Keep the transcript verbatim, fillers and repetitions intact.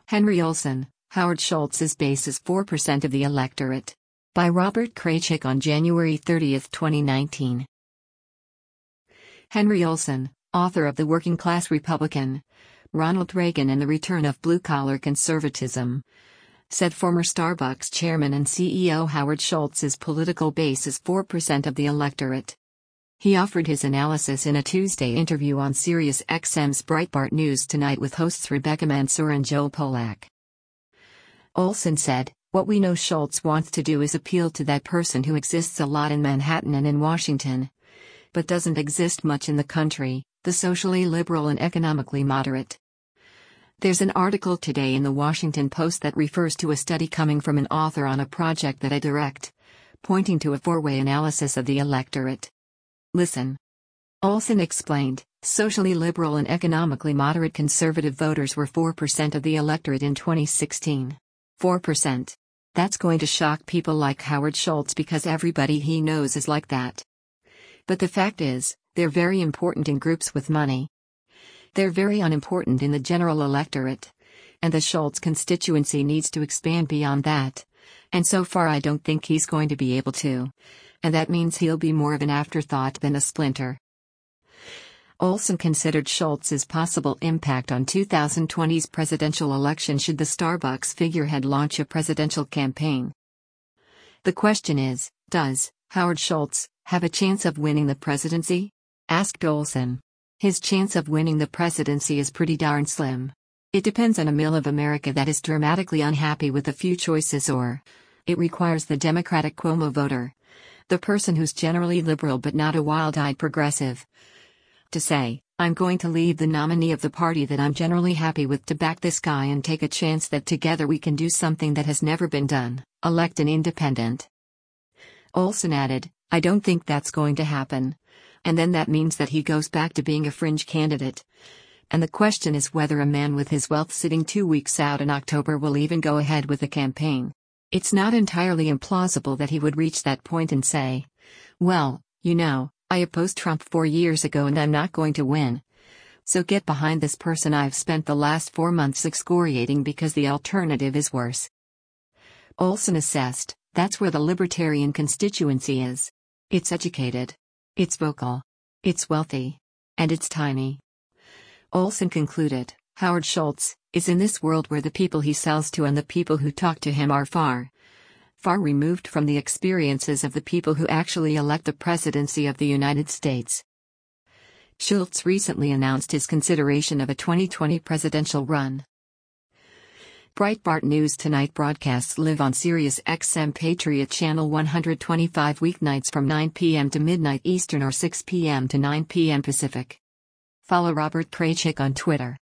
Henry Olsen, Howard Schultz's base is four percent of the electorate. By Robert Kraychik on January thirtieth, twenty nineteen. Henry Olsen, author of The Working Class Republican, Ronald Reagan and the Return of Blue-Collar Conservatism, said former Starbucks chairman and C E O Howard Schultz's political base is four percent of the electorate. He offered his analysis in a Tuesday interview on Sirius X M's Breitbart News Tonight with hosts Rebecca Mansour and Joel Pollak. Olsen said, "What we know Schultz wants to do is appeal to that person who exists a lot in Manhattan and in Washington, but doesn't exist much in the country, the socially liberal and economically moderate." There's an article today in the Washington Post that refers to a study coming from an author on a project that I direct, pointing to a four-way analysis of the electorate. Listen. Olsen explained, socially liberal and economically moderate conservative voters were four percent of the electorate in twenty sixteen. four percent. That's going to shock people like Howard Schultz because everybody he knows is like that. But the fact is, they're very important in groups with money. They're very unimportant in the general electorate. And the Schultz constituency needs to expand beyond that. And so far I don't think he's going to be able to. And that means he'll be more of an afterthought than a splinter. Olsen considered Schultz's possible impact on twenty twenty's presidential election should the Starbucks figurehead launch a presidential campaign. The question is, does Howard Schultz have a chance of winning the presidency? Asked Olsen. His chance of winning the presidency is pretty darn slim. It depends on a mill of America that is dramatically unhappy with a few choices, or it requires the Democratic Cuomo voter, the person who's generally liberal but not a wild-eyed progressive, to say, "I'm going to leave the nominee of the party that I'm generally happy with to back this guy and take a chance that together we can do something that has never been done, elect an independent." Olsen added, "I don't think that's going to happen. And then that means that he goes back to being a fringe candidate. And the question is whether a man with his wealth sitting two weeks out in October will even go ahead with a campaign. It's not entirely implausible that he would reach that point and say, well, you know, I opposed Trump four years ago and I'm not going to win. So get behind this person I've spent the last four months excoriating because the alternative is worse." Olsen assessed, that's where the libertarian constituency is. It's educated. It's vocal. It's wealthy. And it's tiny. Olsen concluded, Howard Schultz is in this world where the people he sells to and the people who talk to him are far, far removed from the experiences of the people who actually elect the presidency of the United States. Schultz recently announced his consideration of a twenty twenty presidential run. Breitbart News Tonight broadcasts live on Sirius X M Patriot Channel one twenty-five weeknights from nine p.m. to midnight Eastern or six p.m. to nine p.m. Pacific. Follow Robert Kraychik on Twitter.